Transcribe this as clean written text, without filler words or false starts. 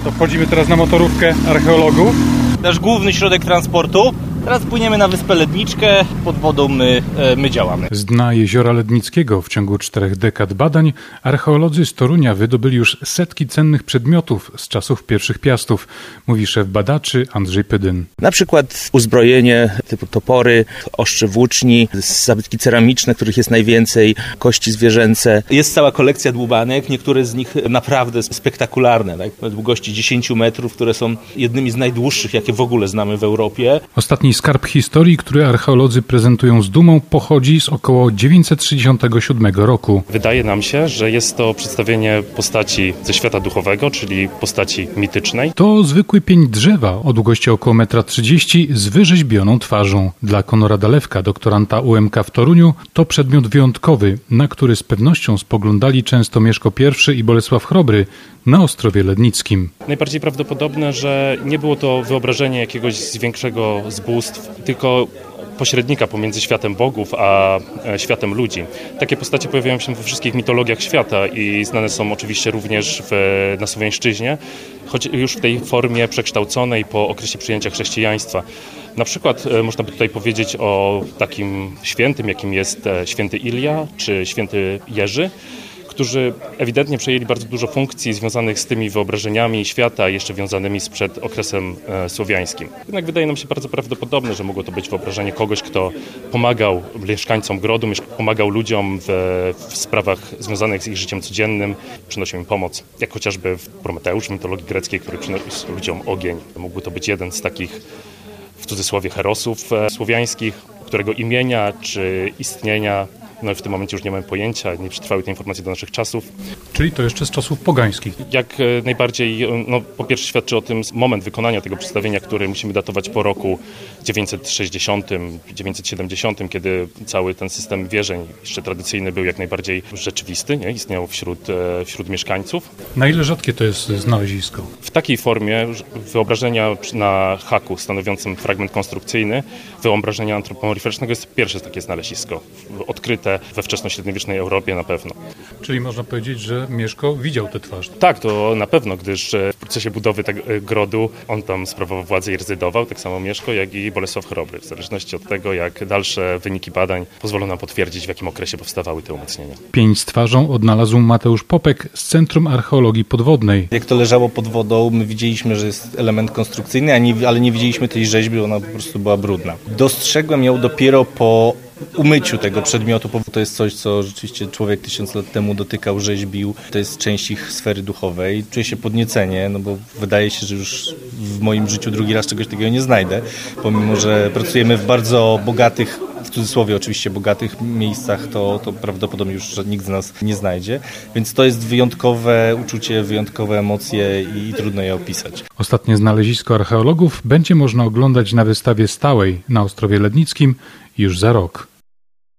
To wchodzimy teraz na motorówkę archeologów. Nasz główny środek transportu. Teraz płyniemy na Wyspę Ledniczkę, pod wodą my działamy. Z dna jeziora Lednickiego w ciągu 4 dekad badań archeolodzy z Torunia wydobyli już setki cennych przedmiotów z czasów pierwszych Piastów, mówi szef badaczy Andrzej Pydyn. Na przykład uzbrojenie typu topory, ostrze włóczni, zabytki ceramiczne, których jest najwięcej, kości zwierzęce. Jest cała kolekcja dłubanek, niektóre z nich naprawdę spektakularne, tak? Na długości 10 metrów, które są jednymi z najdłuższych, jakie w ogóle znamy w Europie. Ostatni skarb historii, który archeolodzy prezentują z dumą, pochodzi z około 967 roku. Wydaje nam się, że jest to przedstawienie postaci ze świata duchowego, czyli postaci mitycznej. To zwykły pień drzewa o długości około 1,30 m z wyrzeźbioną twarzą. Dla Konrada Lewka, doktoranta UMK w Toruniu, to przedmiot wyjątkowy, na który z pewnością spoglądali często Mieszko I i Bolesław Chrobry na Ostrowie Lednickim. Najbardziej prawdopodobne, że nie było to wyobrażenie jakiegoś z większego z bóstw, tylko pośrednika pomiędzy światem bogów a światem ludzi. Takie postacie pojawiają się we wszystkich mitologiach świata i znane są oczywiście również na Słowiańszczyźnie, choć już w tej formie przekształconej po okresie przyjęcia chrześcijaństwa. Na przykład można by tutaj powiedzieć o takim świętym, jakim jest święty Ilia czy święty Jerzy, którzy ewidentnie przejęli bardzo dużo funkcji związanych z tymi wyobrażeniami świata, jeszcze wiązanymi sprzed okresem słowiańskim. Jednak wydaje nam się bardzo prawdopodobne, że mogło to być wyobrażenie kogoś, kto pomagał mieszkańcom grodu, pomagał ludziom w sprawach związanych z ich życiem codziennym, przynosił im pomoc, jak chociażby w Prometeusz w mitologii greckiej, który przynosił ludziom ogień. Mógł to być jeden z takich, w cudzysłowie, herosów słowiańskich, którego imienia czy istnienia w tym momencie już nie mamy pojęcia, nie przetrwały te informacje do naszych czasów. Czyli to jeszcze z czasów pogańskich. Jak najbardziej, po pierwsze świadczy o tym moment wykonania tego przedstawienia, który musimy datować po roku 960, 970, kiedy cały ten system wierzeń, jeszcze tradycyjny, był jak najbardziej rzeczywisty, nie? Istniał wśród mieszkańców. Na ile rzadkie to jest znalezisko? W takiej formie wyobrażenia na haku stanowiącym fragment konstrukcyjny, wyobrażenia antropomorficznego jest pierwsze takie znalezisko, odkryte we wczesnośredniowiecznej Europie na pewno. Czyli można powiedzieć, że Mieszko widział tę twarz. Tak, to na pewno, gdyż w procesie budowy tego grodu on tam sprawował władzę i rezydował, tak samo Mieszko, jak i Bolesław Chrobry, w zależności od tego, jak dalsze wyniki badań pozwolą nam potwierdzić, w jakim okresie powstawały te umocnienia. Pień z twarzą odnalazł Mateusz Popek z Centrum Archeologii Podwodnej. Jak to leżało pod wodą, my widzieliśmy, że jest element konstrukcyjny, ale nie widzieliśmy tej rzeźby, ona po prostu była brudna. Dostrzegłem ją dopiero po umyciu tego przedmiotu, bo to jest coś, co rzeczywiście człowiek 1000 lat temu dotykał, rzeźbił. To jest część ich sfery duchowej. Czuję się podniecenie, bo wydaje się, że już w moim życiu drugi raz czegoś takiego nie znajdę, pomimo że pracujemy w bardzo bogatych, w cudzysłowie oczywiście bogatych miejscach, to prawdopodobnie już nikt z nas nie znajdzie. Więc to jest wyjątkowe uczucie, wyjątkowe emocje i trudno je opisać. Ostatnie znalezisko archeologów będzie można oglądać na wystawie stałej na Ostrowie Lednickim już za rok.